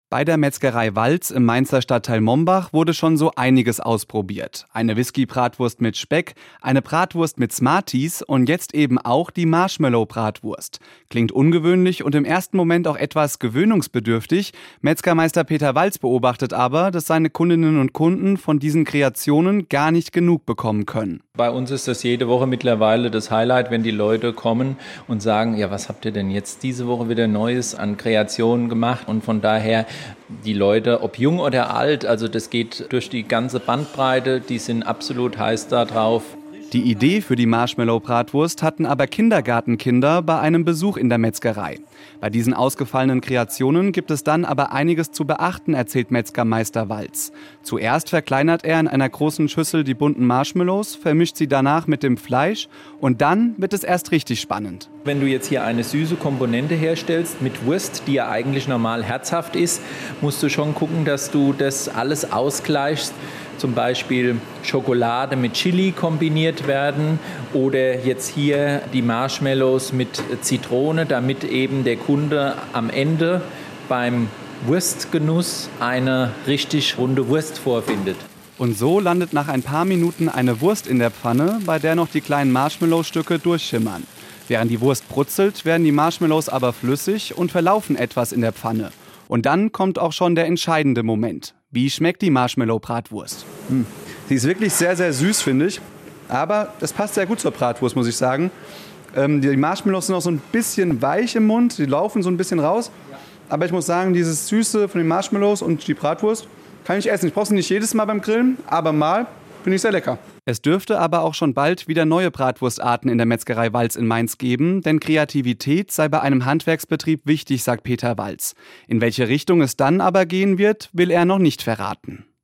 Bei der Metzgerei Walz im Mainzer Stadtteil Mombach wurde schon so einiges ausprobiert. Eine Whisky-Bratwurst mit Speck, eine Bratwurst mit Smarties und jetzt eben auch die Marshmallow-Bratwurst. Klingt ungewöhnlich und im ersten Moment auch etwas gewöhnungsbedürftig. Metzgermeister Peter Walz beobachtet aber, dass seine Kundinnen und Kunden von diesen Kreationen gar nicht genug bekommen können. Bei uns ist das jede Woche mittlerweile das Highlight, wenn die Leute kommen und sagen, ja, was habt ihr denn jetzt diese Woche wieder Neues an Kreationen gemacht? Und von daher die Leute, ob jung oder alt, also das geht durch die ganze Bandbreite, die sind absolut heiß da drauf. Die Idee für die Marshmallow-Bratwurst hatten aber Kindergartenkinder bei einem Besuch in der Metzgerei. Bei diesen ausgefallenen Kreationen gibt es dann aber einiges zu beachten, erzählt Metzgermeister Walz. Zuerst verkleinert er in einer großen Schüssel die bunten Marshmallows, vermischt sie danach mit dem Fleisch und dann wird es erst richtig spannend. Wenn du jetzt hier eine süße Komponente herstellst mit Wurst, die ja eigentlich normal herzhaft ist, musst du schon gucken, dass du das alles ausgleichst. Zum Beispiel Schokolade mit Chili kombiniert werden oder jetzt hier die Marshmallows mit Zitrone, damit eben der Kunde am Ende beim Wurstgenuss eine richtig runde Wurst vorfindet. Und so landet nach ein paar Minuten eine Wurst in der Pfanne, bei der noch die kleinen Marshmallow-Stücke durchschimmern. Während die Wurst brutzelt, werden die Marshmallows aber flüssig und verlaufen etwas in der Pfanne. Und dann kommt auch schon der entscheidende Moment. Wie schmeckt die Marshmallow-Bratwurst? Die ist wirklich sehr, sehr süß, finde ich. Aber das passt sehr gut zur Bratwurst, muss ich sagen. Die Marshmallows sind auch so ein bisschen weich im Mund, die laufen so ein bisschen raus. Aber ich muss sagen, dieses Süße von den Marshmallows und die Bratwurst kann ich essen. Ich brauche sie nicht jedes Mal beim Grillen, aber mal finde ich sehr lecker. Es dürfte aber auch schon bald wieder neue Bratwurstarten in der Metzgerei Walz in Mainz geben, denn Kreativität sei bei einem Handwerksbetrieb wichtig, sagt Peter Walz. In welche Richtung es dann aber gehen wird, will er noch nicht verraten.